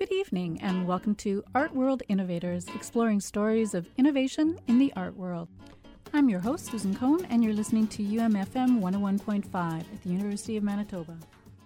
Good evening, and welcome to Art World Innovators, exploring stories of innovation in the art world. I'm your host, Susan Cohn, and you're listening to UMFM 101.5 at the University of Manitoba.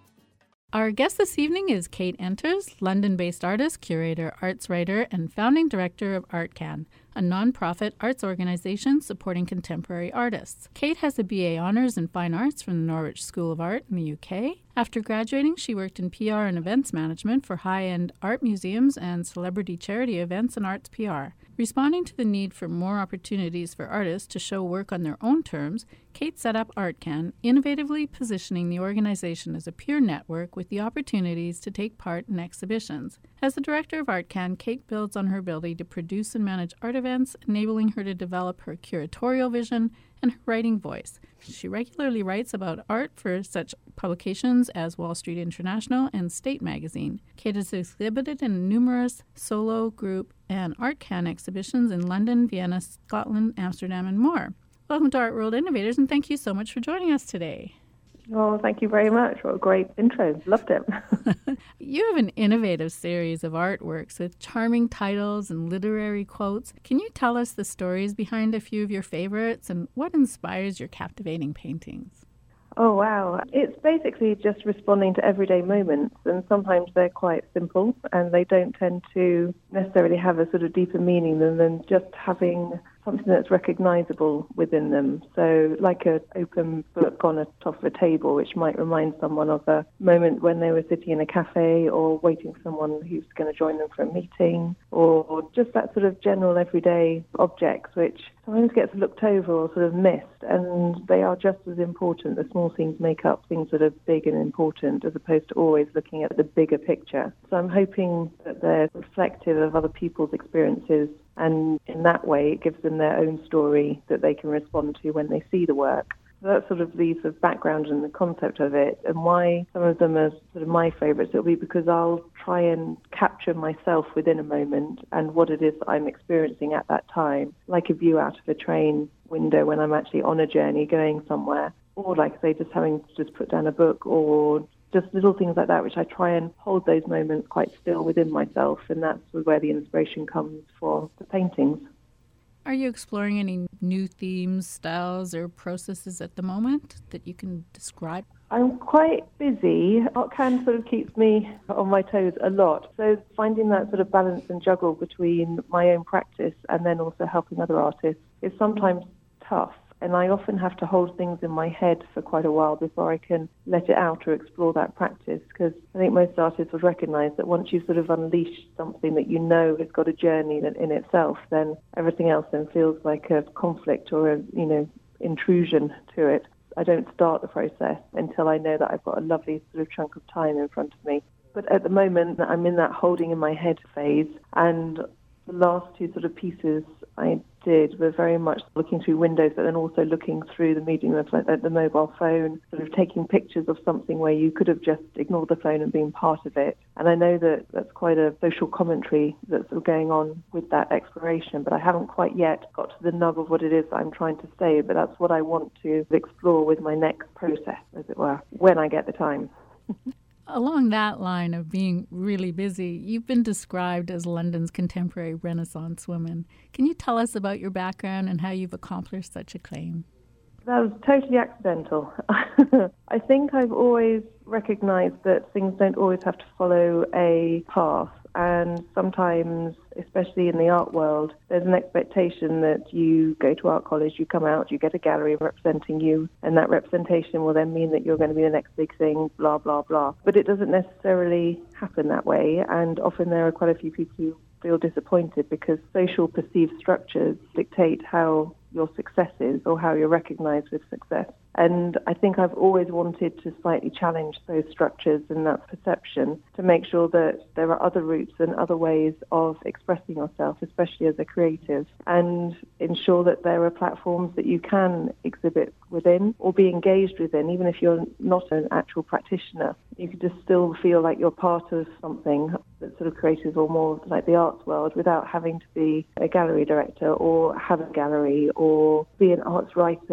Our guest this evening is Kate Enters, London-based artist, curator, arts writer, and founding director of ArtCan, a non-profit arts organization supporting contemporary artists. Kate has a BA Honours in Fine Arts from the Norwich School of Art in the UK. After graduating, she worked in PR and events management for high-end art museums and celebrity charity events and arts PR. Responding to the need for more opportunities for artists to show work on their own terms, Kate set up ArtCan, innovatively positioning the organization as a peer network with the opportunities to take part in exhibitions. As the director of ArtCan, Kate builds on her ability to produce and manage art events, enabling her to develop her curatorial vision and her writing voice. She regularly writes about art for such publications as Wall Street International and State Magazine. Kate has exhibited in numerous solo, group, and ArtCan exhibitions in London, Vienna, Scotland, Amsterdam, and more. Welcome to Art World Innovators, and thank you so much for joining us today. Oh, thank you very much. What a great intro. Loved it. You have an innovative series of artworks with charming titles and literary quotes. Can you tell us the stories behind a few of your favorites and what inspires your captivating paintings? Oh, wow. It's basically just responding to everyday moments, and sometimes they're quite simple and they don't tend to necessarily have a sort of deeper meaning than just having something that's recognizable within them. So like an open book on the top of a table, which might remind someone of a moment when they were sitting in a cafe or waiting for someone who's going to join them for a meeting, or just that sort of general everyday objects which sometimes gets looked over or sort of missed, and they are just as important. The small things make up things that are big and important, as opposed to always looking at the bigger picture. So I'm hoping that they're reflective of other people's experiences, and in that way it gives them their own story that they can respond to when they see the work. So that's sort of the sort of background and the concept of it, and why some of them are sort of my favourites. It'll be because I'll try and capture myself within a moment and what it is that I'm experiencing at that time, like a view out of a train window when I'm actually on a journey going somewhere, or like I say, just having to just put down a book, or just little things like that, which I try and hold those moments quite still within myself, and that's where the inspiration comes for the paintings. Are you exploring any new themes, styles, or processes at the moment that you can describe? I'm quite busy. ArtCan sort of keeps me on my toes a lot. So finding that sort of balance and juggle between my own practice and then also helping other artists is sometimes tough. And I often have to hold things in my head for quite a while before I can let it out or explore that practice, because I think most artists would recognize that once you sort of unleash something that you know has got a journey in itself, then everything else then feels like a conflict or a, intrusion to it. I don't start the process until I know that I've got a lovely sort of chunk of time in front of me. But at the moment, I'm in that holding in my head phase, and the last two sort of pieces I did were very much looking through windows, but then also looking through the medium of like the mobile phone, sort of taking pictures of something where you could have just ignored the phone and been part of it. And I know that that's quite a social commentary that's sort of going on with that exploration, but I haven't quite yet got to the nub of what it is that I'm trying to say, but that's what I want to explore with my next process, as it were, when I get the time. Along that line of being really busy, you've been described as London's contemporary Renaissance woman. Can you tell us about your background and how you've accomplished such a claim? That was totally accidental. I think I've always recognized that things don't always have to follow a path. And sometimes, especially in the art world, there's an expectation that you go to art college, you come out, you get a gallery representing you, and that representation will then mean that you're going to be the next big thing, blah, blah, blah. But it doesn't necessarily happen that way, and often there are quite a few people who feel disappointed because social perceived structures dictate how your success is or how you're recognized with success. And I think I've always wanted to slightly challenge those structures and that perception to make sure that there are other routes and other ways of expressing yourself, especially as a creative, and ensure that there are platforms that you can exhibit within or be engaged within, even if you're not an actual practitioner. You could just still feel like you're part of something that's sort of creative or more like the arts world without having to be a gallery director or have a gallery or be an arts writer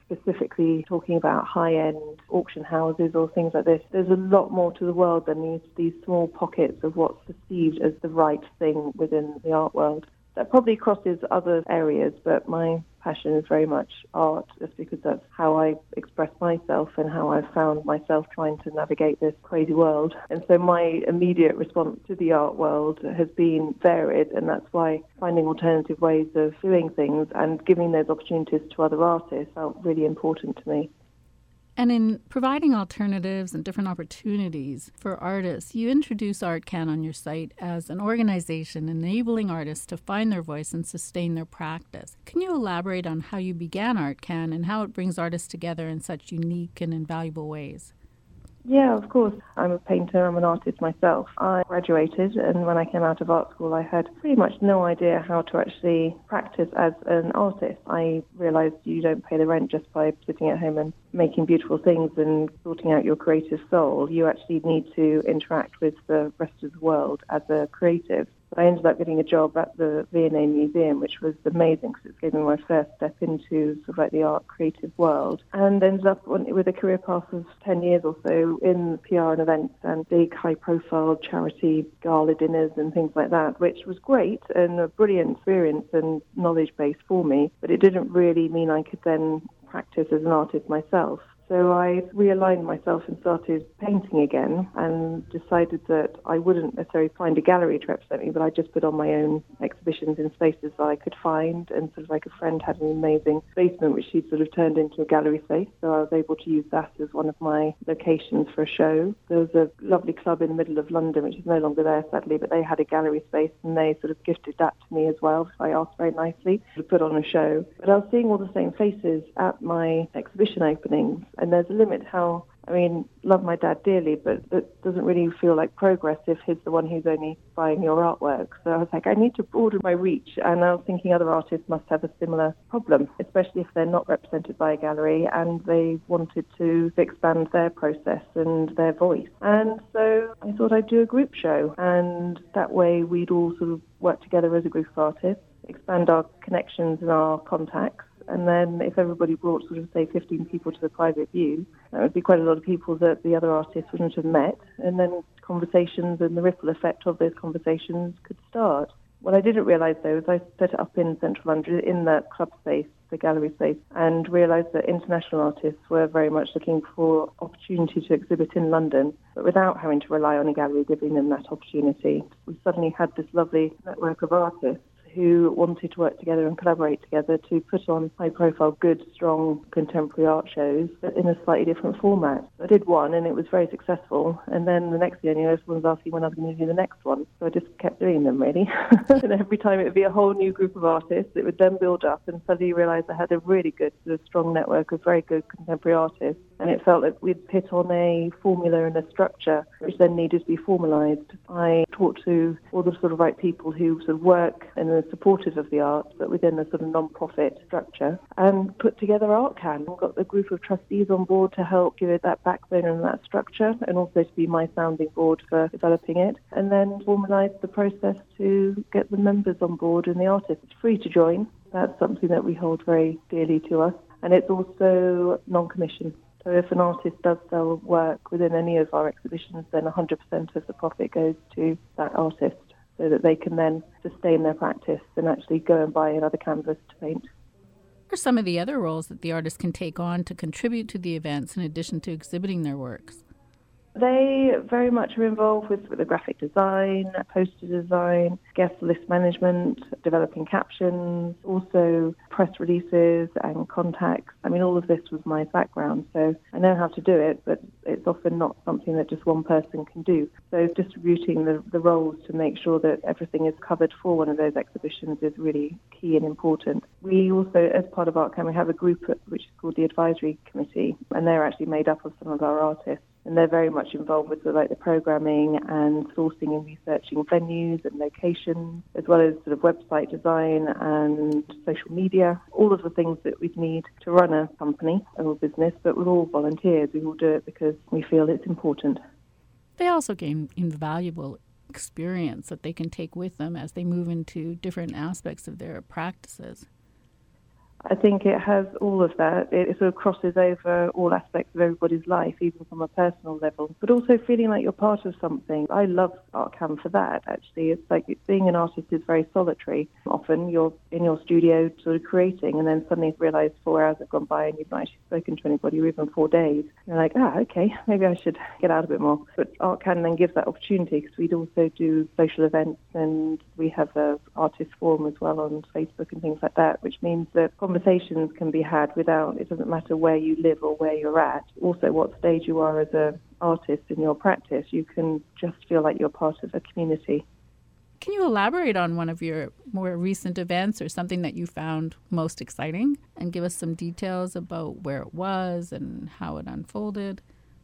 specifically talking about high-end auction houses or things like this. There's a lot more to the world than these small pockets of what's perceived as the right thing within the art world. That probably crosses other areas, but my passion is very much art, just because that's how I express myself and how I've found myself trying to navigate this crazy world. And so my immediate response to the art world has been varied, and that's why finding alternative ways of doing things and giving those opportunities to other artists felt really important to me. And in providing alternatives and different opportunities for artists, you introduce ArtCan on your site as an organization enabling artists to find their voice and sustain their practice. Can you elaborate on how you began ArtCan and how it brings artists together in such unique and invaluable ways? Yeah, of course. I'm a painter, I'm an artist myself. I graduated, and when I came out of art school, I had pretty much no idea how to actually practice as an artist. I realized you don't pay the rent just by sitting at home and making beautiful things and sorting out your creative soul. You actually need to interact with the rest of the world as a creative. I ended up getting a job at the V&A Museum, which was amazing because it gave me my first step into sort of like the art creative world, and ended up with a career path of 10 years or so in PR and events and big high-profile charity gala dinners and things like that, which was great and a brilliant experience and knowledge base for me, but it didn't really mean I could then practice as an artist myself. So I realigned myself and started painting again and decided that I wouldn't necessarily find a gallery to represent me, but I just put on my own exhibitions in spaces that I could find. And sort of like a friend had an amazing basement which she'd sort of turned into a gallery space, so I was able to use that as one of my locations for a show. There was a lovely club in the middle of London, which is no longer there sadly, but they had a gallery space and they sort of gifted that to me as well, so I asked very nicely to put on a show. But I was seeing all the same faces at my exhibition openings. And there's a limit how, love my dad dearly, but it doesn't really feel like progress if he's the one who's only buying your artwork. So I was like, I need to broaden my reach. And I was thinking other artists must have a similar problem, especially if they're not represented by a gallery and they wanted to expand their process and their voice. And so I thought I'd do a group show. And that way we'd all sort of work together as a group of artists, expand our connections and our contacts. And then if everybody brought sort of, say, 15 people to the private view, that would be quite a lot of people that the other artists wouldn't have met. And then conversations and the ripple effect of those conversations could start. What I didn't realise, though, is I set it up in central London, in that club space, the gallery space, and realised that international artists were very much looking for opportunity to exhibit in London, but without having to rely on a gallery giving them that opportunity. We suddenly had this lovely network of artists who wanted to work together and collaborate together to put on high-profile, good, strong contemporary art shows, but in a slightly different format. I did one, and it was very successful, and then the next year, everyone was asking when I was going to do the next one, so I just kept doing them, really. And every time it would be a whole new group of artists. It would then build up, and suddenly you realise I had a really good, sort of strong network of very good contemporary artists, and it felt like we'd hit on a formula and a structure which then needed to be formalised. I talked to all the sort of right people who sort of work and are supportive of the arts, but within a sort of non-profit structure, and put together ArtCan. We got a group of trustees on board to help give it that backbone and that structure, and also to be my sounding board for developing it, and then formalised the process to get the members on board and the artists. It's free to join. That's something that we hold very dearly to us, and it's also non-commission. So if an artist does sell work within any of our exhibitions, then 100% of the profit goes to that artist, so that they can then sustain their practice and actually go and buy another canvas to paint. What are some of the other roles that the artist can take on to contribute to the events in addition to exhibiting their works? They very much are involved with the graphic design, poster design, guest list management, developing captions, also press releases and contacts. All of this was my background, so I know how to do it, but it's often not something that just one person can do. So distributing the roles to make sure that everything is covered for one of those exhibitions is really key and important. We also, as part of ArtCan, we have a group which is called the Advisory Committee, and they're actually made up of some of our artists. And they're very much involved with the programming and sourcing and researching venues and locations, as well as sort of website design and social media, all of the things that we'd need to run a company or business, but we're all volunteers. We all do it because we feel it's important. They also gain invaluable experience that they can take with them as they move into different aspects of their practices. I think it has all of that. It sort of crosses over all aspects of everybody's life, even from a personal level, but also feeling like you're part of something. I love ArtCam for that, actually. It's like being an artist is very solitary. Often you're in your studio sort of creating, and then suddenly realise 4 hours have gone by and you've not actually spoken to anybody, or even 4 days. You're like, okay, maybe I should get out a bit more. But ArtCam then gives that opportunity, because we'd also do social events, and we have a artist forum as well on Facebook and things like that, which means that conversations can be had without, it doesn't matter where you live or where you're at, also what stage you are as an artist in your practice. You can just feel like you're part of a community. Can you elaborate on one of your more recent events or something that you found most exciting, and give us some details about where it was and how it unfolded?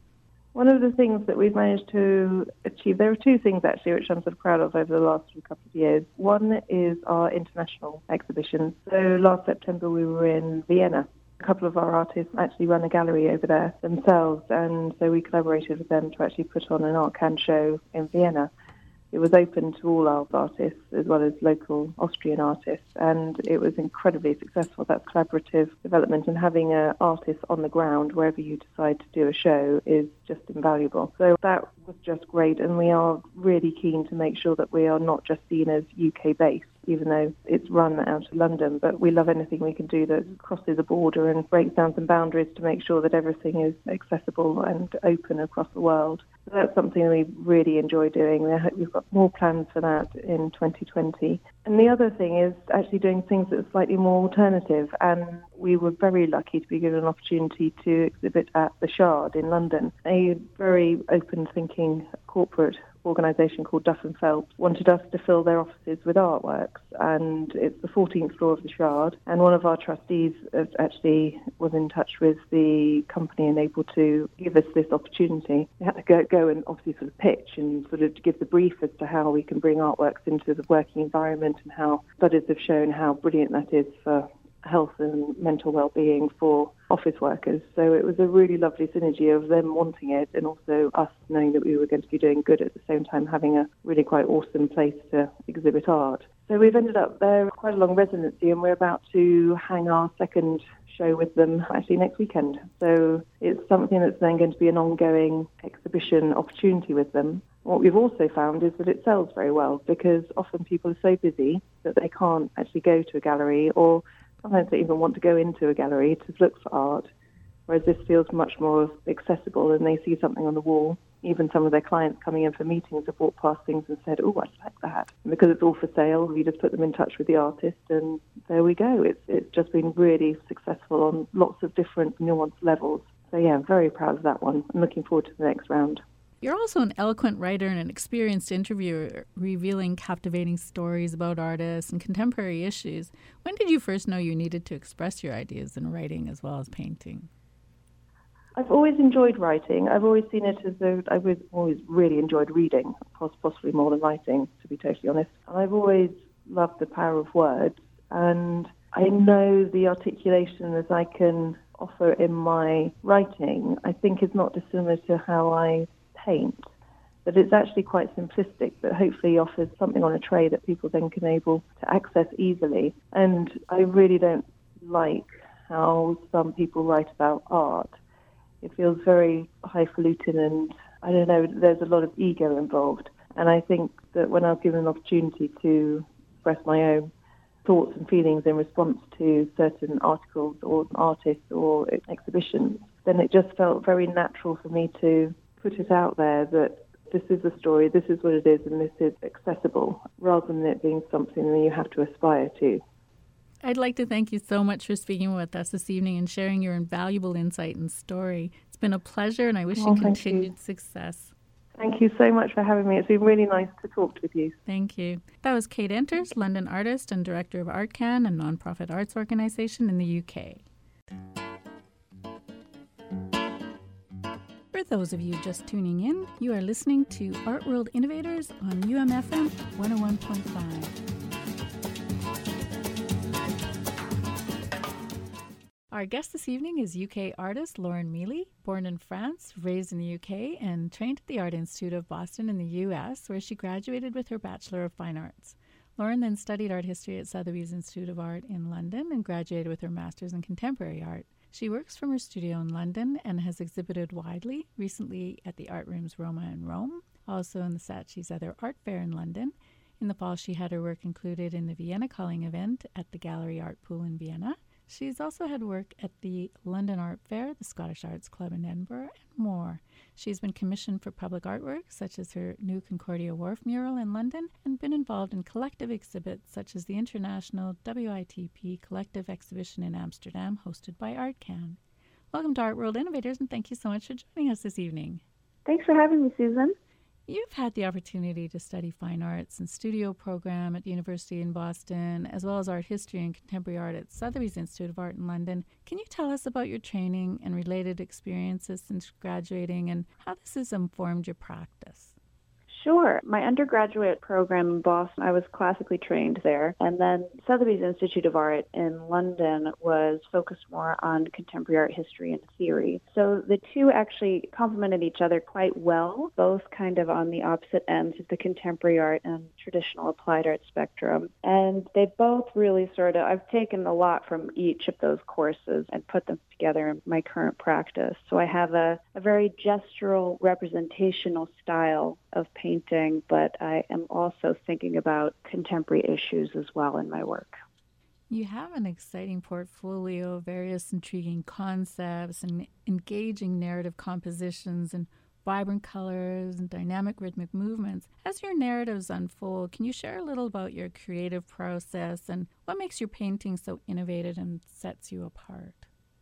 One of the things that we've managed to achieve, there are two things actually which I'm sort of proud of over the last couple of years. One is our international exhibition. So last September we were in Vienna. A couple of our artists actually run a gallery over there themselves, and so we collaborated with them to actually put on an ArtCam show in Vienna. It was open to all our artists as well as local Austrian artists, and it was incredibly successful. That collaborative development, and having an artist on the ground wherever you decide to do a show is just invaluable. So that was just great, and we are really keen to make sure that we are not just seen as UK-based, even though it's run out of London, but we love anything we can do that crosses a border and breaks down some boundaries to make sure that everything is accessible and open across the world. So that's something we really enjoy doing. We've got more plans for that in 2020. And the other thing is actually doing things that are slightly more alternative, and we were very lucky to be given an opportunity to exhibit at the Shard in London. A very open-thinking corporate organisation called Duff & Phelps wanted us to fill their offices with artworks, and it's the 14th floor of the Shard, and one of our trustees actually was in touch with the company and able to give us this opportunity. We had to go and obviously sort of pitch and sort of give the brief as to how we can bring artworks into the working environment, and how studies have shown how brilliant that is for health and mental well-being for office workers. So it was a really lovely synergy of them wanting it and also us knowing that we were going to be doing good at the same time, having a really quite awesome place to exhibit art. So we've ended up there quite a long residency, and we're about to hang our second show with them actually next weekend. So it's something that's then going to be an ongoing exhibition opportunity with them. What we've also found is that it sells very well, because often people are so busy that they can't actually go to a gallery, or sometimes they even want to go into a gallery to look for art, whereas this feels much more accessible, and they see something on the wall. Even some of their clients coming in for meetings have walked past things and said, oh, I like that. And because it's all for sale, we just put them in touch with the artist, and there we go. It's just been really successful on lots of different nuanced levels. So yeah, I'm very proud of that one. I'm looking forward to the next round. You're also an eloquent writer and an experienced interviewer, revealing captivating stories about artists and contemporary issues. When did you first know you needed to express your ideas in writing as well as painting? I've always enjoyed writing. I've always seen it as though I've always really enjoyed reading, possibly more than writing, to be totally honest. And I've always loved the power of words, and I know the articulation that I can offer in my writing, I think, is not dissimilar to how I paint, that it's actually quite simplistic, but hopefully offers something on a tray that people then can able to access easily. And I really don't like how some people write about art. It feels very highfalutin, and I don't know, there's a lot of ego involved. And I think that when I was given an opportunity to express my own thoughts and feelings in response to certain articles or artists or exhibitions, then it just felt very natural for me to put it out there that this is the story, this is what it is, and this is accessible, rather than it being something that you have to aspire to. I'd like to thank you so much for speaking with us this evening and sharing your invaluable insight and story. It's been a pleasure, and I wish you continued success. Thank you so much for having me. It's been really nice to talk with you. Thank you. That was Kate Enters, London artist and director of ArtCam, a non-profit arts organisation in the UK. For those of you just tuning in, you are listening to Art World Innovators on UMFM 101.5. Our guest this evening is UK artist Lauren Mealy, born in France, raised in the UK, and trained at the Art Institute of Boston in the US, where she graduated with her Bachelor of Fine Arts. Lauren then studied art history at Sotheby's Institute of Art in London and graduated with her master's in contemporary art. She works from her studio in London and has exhibited widely, recently at the Art Rooms Roma in Rome, also in the Saatchi's Other Art Fair in London. In the fall, she had her work included in the Vienna Calling event at the Gallery Art Pool in Vienna. She's also had work at the London Art Fair, the Scottish Arts Club in Edinburgh, and more. She's been commissioned for public artwork, such as her new Concordia Wharf mural in London, and been involved in collective exhibits, such as the International WITP Collective Exhibition in Amsterdam, hosted by ArtCan. Welcome to Art World Innovators, and thank you so much for joining us this evening. Thanks for having me, Susan. You've had the opportunity to study fine arts and studio program at the University in Boston, as well as art history and contemporary art at Sotheby's Institute of Art in London. Can you tell us about your training and related experiences since graduating and how this has informed your practice? Sure. My undergraduate program in Boston, I was classically trained there. And then Sotheby's Institute of Art in London was focused more on contemporary art history and theory. So the two actually complemented each other quite well, both kind of on the opposite ends of the contemporary art and traditional applied art spectrum. And they both really I've taken a lot from each of those courses and put them together in my current practice. So I have a very gestural representational style of painting, but I am also thinking about contemporary issues as well in my work. You have an exciting portfolio of various intriguing concepts and engaging narrative compositions and vibrant colors and dynamic rhythmic movements. As your narratives unfold, can you share a little about your creative process and what makes your painting so innovative and sets you apart?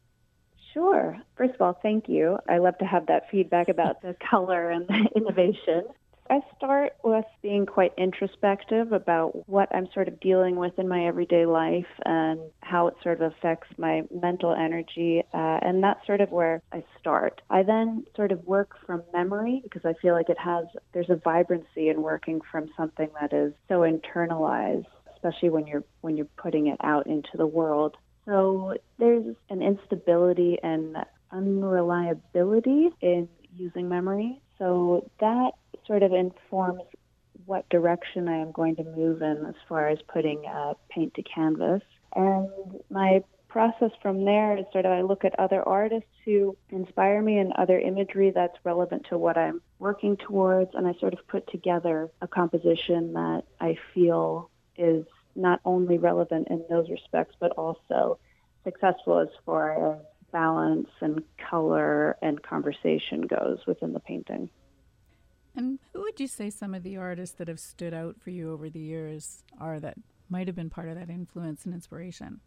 Sure. First of all, thank you. I love to have that feedback about the color and the innovation. I start with being quite introspective about what I'm sort of dealing with in my everyday life and how it sort of affects my mental energy, and that's sort of where I start. I then sort of work from memory because I feel like there's a vibrancy in working from something that is so internalized, especially when you're putting it out into the world. So there's an instability and unreliability in using memory. So that sort of informs what direction I am going to move in as far as putting paint to canvas. And my process from there is I look at other artists who inspire me and other imagery that's relevant to what I'm working towards, and I sort of put together a composition that I feel is not only relevant in those respects, but also successful as far as balance and color and conversation goes within the painting. And who would you say some of the artists that have stood out for you over the years are that might have been part of that influence and inspiration?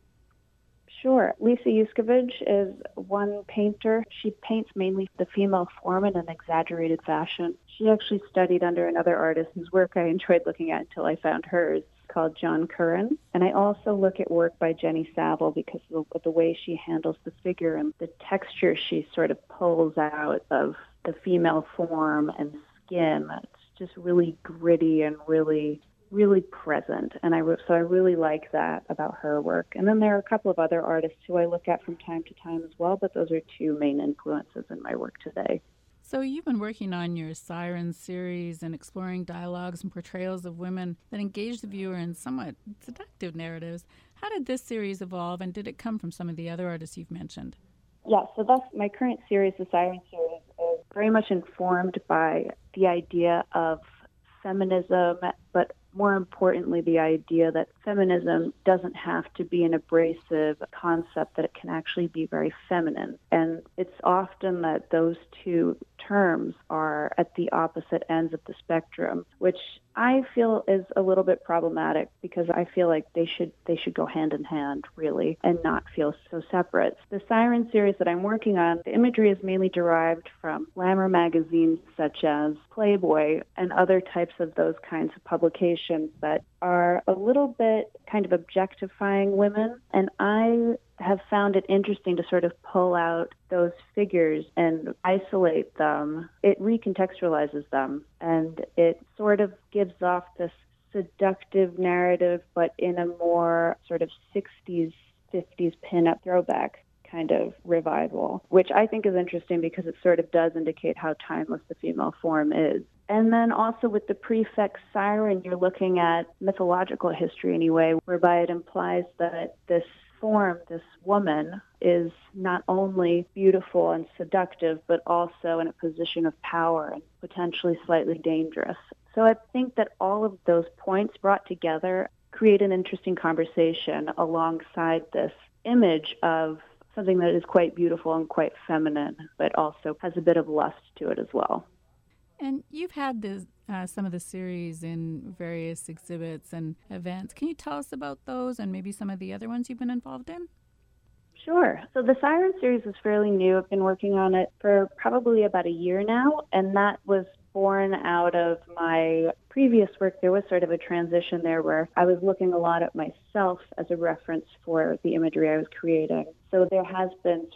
Sure. Lisa Yuskevich is one painter. She paints mainly the female form in an exaggerated fashion. She actually studied under another artist whose work I enjoyed looking at until I found hers, called John Curran. And I also look at work by Jenny Saville because of the way she handles the figure and the texture she sort of pulls out of the female form and skin. It's just really gritty and really present. And so I really like that about her work. And then there are a couple of other artists who I look at from time to time as well, but those are two main influences in my work today. So you've been working on your Siren series and exploring dialogues and portrayals of women that engage the viewer in somewhat seductive narratives. How did this series evolve, and did it come from some of the other artists you've mentioned? Yeah, so that's my current series, the Siren series, is very much informed by the idea of feminism, but more importantly, the idea that feminism doesn't have to be an abrasive concept, that it can actually be very feminine. And it's often that those two terms are at the opposite ends of the spectrum, which I feel is a little bit problematic because I feel like they should go hand in hand, really, and not feel so separate. The Siren series that I'm working on, the imagery is mainly derived from glamour magazines such as Playboy and other types of those kinds of publications that are a little bit kind of objectifying women. And I have found it interesting to sort of pull out those figures and isolate them. It recontextualizes them, and it sort of gives off this seductive narrative, but in a more sort of 60s, 50s pinup throwback kind of revival, which I think is interesting because it sort of does indicate how timeless the female form is. And then also with the prefix siren, you're looking at mythological history anyway, whereby it implies that this form, this woman, is not only beautiful and seductive, but also in a position of power and potentially slightly dangerous. So I think that all of those points brought together create an interesting conversation alongside this image of something that is quite beautiful and quite feminine, but also has a bit of lust to it as well. And you've had some of the series in various exhibits and events. Can you tell us about those and maybe some of the other ones you've been involved in? Sure. So the Siren series is fairly new. I've been working on it for probably about a year now, and that was born out of my previous work. There was sort of a transition there where I was looking a lot at myself as a reference for the imagery I was creating. So there has been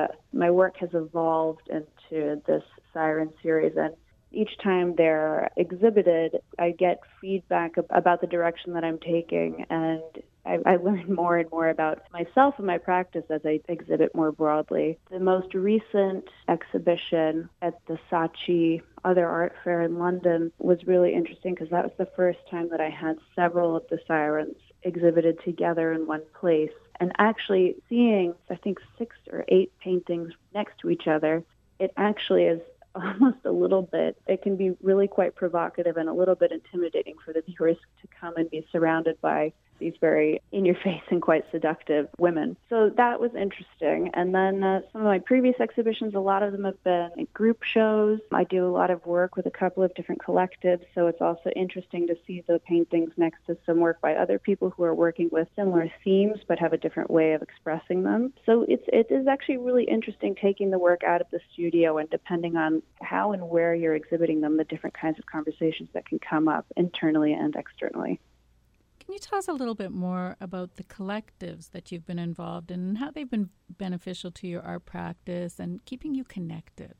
my work has evolved into this Siren series, and each time they're exhibited, I get feedback about the direction that I'm taking, and I learn more and more about myself and my practice as I exhibit more broadly. The most recent exhibition at the Saatchi Other Art Fair in London was really interesting because that was the first time that I had several of the sirens exhibited together in one place. And actually seeing, I think, 6 or 8 paintings next to each other, it actually is almost a little bit, it can be really quite provocative and a little bit intimidating for the viewers to come and be surrounded by these very in-your-face and quite seductive women. So that was interesting. And then some of my previous exhibitions, a lot of them have been group shows. I do a lot of work with a couple of different collectives, so it's also interesting to see the paintings next to some work by other people who are working with similar themes but have a different way of expressing them. So it is actually really interesting taking the work out of the studio, and depending on how and where you're exhibiting them, the different kinds of conversations that can come up internally and externally. Can you tell us a little bit more about the collectives that you've been involved in and how they've been beneficial to your art practice and keeping you connected?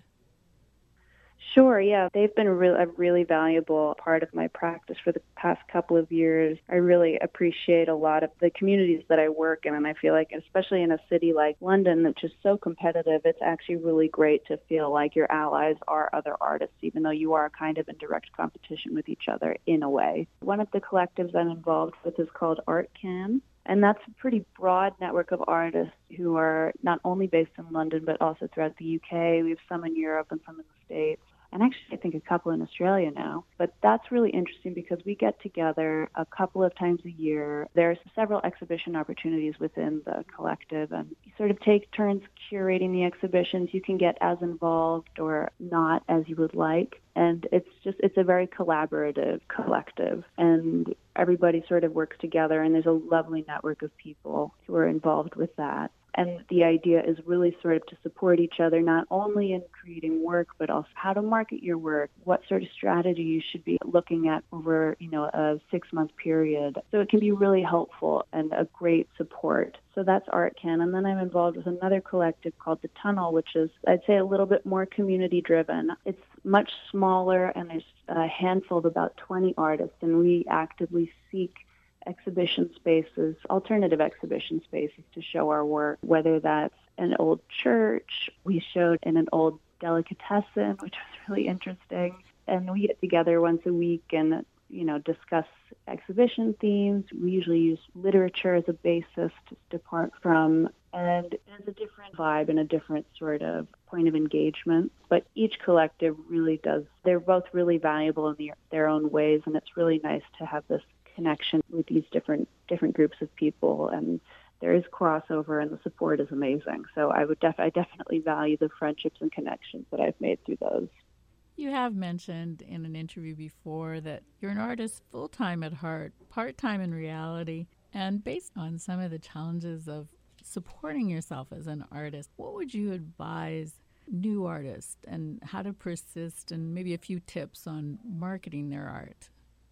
Sure, yeah. They've been a really valuable part of my practice for the past couple of years. I really appreciate a lot of the communities that I work in, and I feel like, especially in a city like London, which is so competitive, it's actually really great to feel like your allies are other artists, even though you are kind of in direct competition with each other in a way. One of the collectives I'm involved with is called Art Can. And that's a pretty broad network of artists who are not only based in London, but also throughout the UK. We have some in Europe and some in the States. And actually, I think a couple in Australia now. But that's really interesting because we get together a couple of times a year. There's several exhibition opportunities within the collective, and you sort of take turns curating the exhibitions. You can get as involved or not as you would like. And it's a very collaborative collective, and everybody sort of works together, and there's a lovely network of people who are involved with that. And the idea is really sort of to support each other, not only in creating work, but also how to market your work, what sort of strategy you should be looking at over, a 6-month period. So it can be really helpful and a great support. So that's Art Can. And then I'm involved with another collective called The Tunnel, which is, I'd say, a little bit more community-driven. It's much smaller, and there's a handful of about 20 artists, and we actively seek exhibition spaces, alternative exhibition spaces to show our work, whether that's an old church. We showed in an old delicatessen, which was really interesting. And we get together once a week and, discuss exhibition themes. We usually use literature as a basis to depart from, and it has a different vibe and a different sort of point of engagement. But each collective really does, they're both really valuable in their own ways, and it's really nice to have this connection with these different groups of people, and there is crossover, and the support is amazing. So I definitely value the friendships and connections that I've made through those. You have mentioned in an interview before that you're an artist full-time at heart, part-time in reality, and based on some of the challenges of supporting yourself as an artist, what would you advise new artists and how to persist, and maybe a few tips on marketing their art?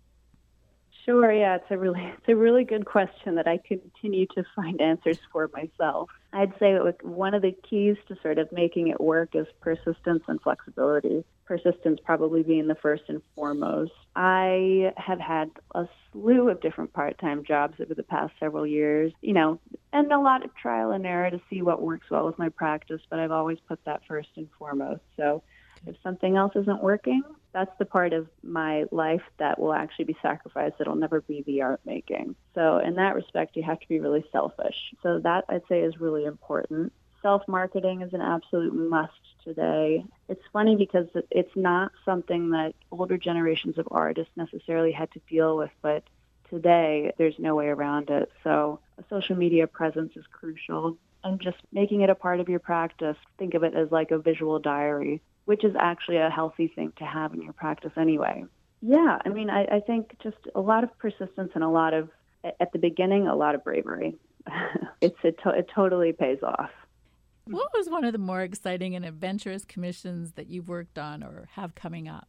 Sure, yeah, it's a really good question that I continue to find answers for myself. I'd say one of the keys to sort of making it work is persistence and flexibility. Persistence probably being the first and foremost. I have had a slew of different part-time jobs over the past several years, and a lot of trial and error to see what works well with my practice, but I've always put that first and foremost. So if something else isn't working, That's the part of my life that will actually be sacrificed. It'll never be the art making. So in that respect, you have to be really selfish. So that, I'd say, is really important. Self-marketing is an absolute must today. It's funny because it's not something that older generations of artists necessarily had to deal with, but today there's no way around it. So a social media presence is crucial, and just making it a part of your practice. Think of it as like a visual diary, which is actually a healthy thing to have in your practice anyway. Yeah, I mean, I think just a lot of persistence and at the beginning, a lot of bravery. It totally pays off. What was one of the more exciting and adventurous commissions that you've worked on or have coming up?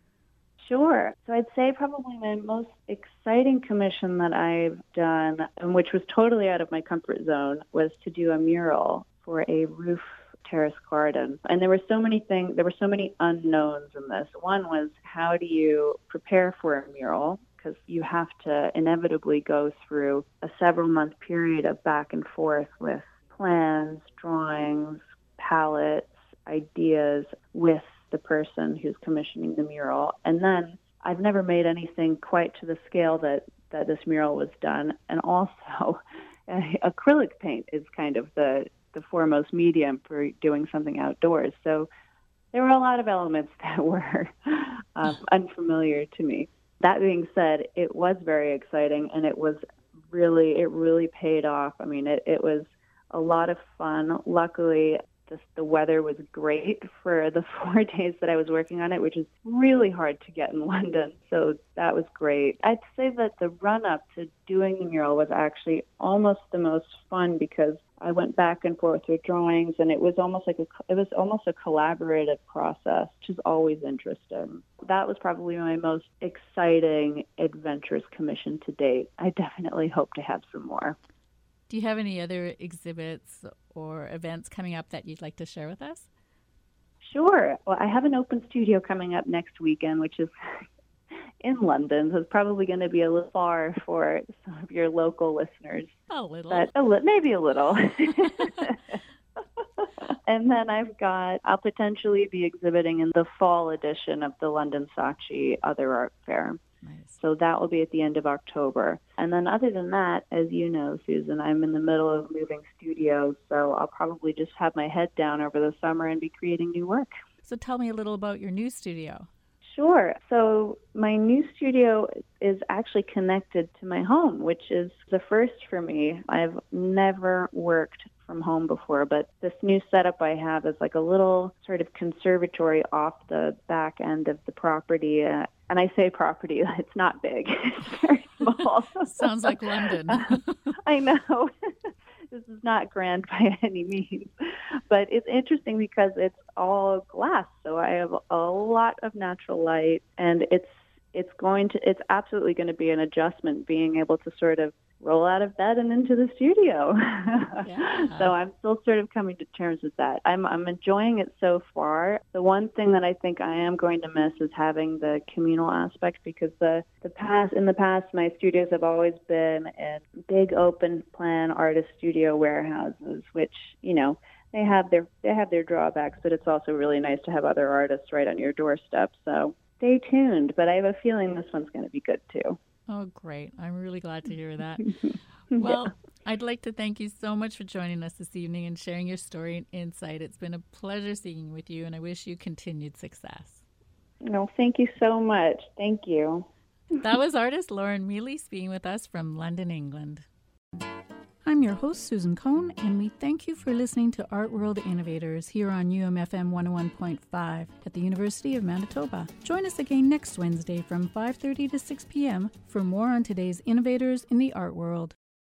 Sure. So I'd say probably my most exciting commission that I've done, and which was totally out of my comfort zone, was to do a mural for a roof terrace garden. And there were so many unknowns in this. One was, how do you prepare for a mural? Because you have to inevitably go through a several-month period of back and forth with plans, drawings, palettes, ideas with the person who's commissioning the mural. And then I've never made anything quite to the scale that this mural was done. And also, acrylic paint is kind of the foremost medium for doing something outdoors. So there were a lot of elements that were unfamiliar to me. That being said, it was very exciting, and it really paid off. I mean, it was a lot of fun. Luckily, the weather was great for the 4 days that I was working on it, which is really hard to get in London. So that was great. I'd say that the run-up to doing the mural was actually almost the most fun, because I went back and forth with drawings, and it was almost a collaborative process, which is always interesting. That was probably my most exciting, adventurous commission to date. I definitely hope to have some more. Do you have any other exhibits or events coming up that you'd like to share with us? Sure. Well, I have an open studio coming up next weekend, which is in London, so it's probably going to be a little far for some of your local listeners. A little. But maybe a little. And then I'll potentially be exhibiting in the fall edition of the London Saatchi Other Art Fair. Nice. So that will be at the end of October. And then other than that, as you know, Susan, I'm in the middle of moving studios, so I'll probably just have my head down over the summer and be creating new work. So tell me a little about your new studio. Sure. So my new studio is actually connected to my home, which is the first for me. I've never worked from home before, but this new setup I have is like a little sort of conservatory off the back end of the property. And I say property, it's not big. It's very small. Sounds like London. I know. This is not grand by any means, but it's interesting because it's all glass. So I have a lot of natural light, and it's absolutely going to be an adjustment being able to sort of roll out of bed and into the studio. Yeah. So I'm still sort of coming to terms with that. I'm enjoying it so far. The one thing that I think I am going to miss is having the communal aspect, because in the past my studios have always been in big open plan artist studio warehouses, which, you know, they have their drawbacks, but it's also really nice to have other artists right on your doorstep. So stay tuned, but I have a feeling this one's going to be good too. Oh, great. I'm really glad to hear that. Well, yeah. I'd like to thank you so much for joining us this evening and sharing your story and insight. It's been a pleasure speaking with you, and I wish you continued success. No, thank you so much. Thank you. That was artist Lauren Mealy speaking with us from London, England. I'm your host, Susan Cohn, and we thank you for listening to Art World Innovators here on UMFM 101.5 at the University of Manitoba. Join us again next Wednesday from 5:30 to 6 p.m. for more on today's innovators in the art world.